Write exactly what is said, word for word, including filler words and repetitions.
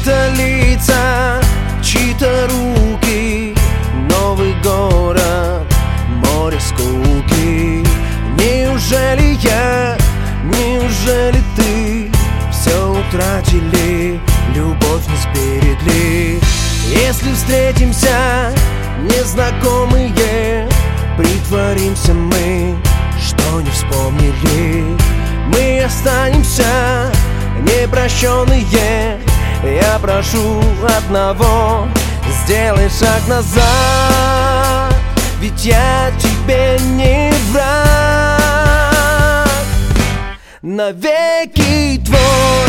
чьи-то лица, чьи-то руки, новый город, море скуки. Неужели я, неужели ты все утратили, любовь не сберегли? Если встретимся, незнакомые, притворимся мы, что не вспомнили. Мы останемся непрощенные. Я прошу одного: сделай шаг назад, ведь я тебе не враг. Навеки твой.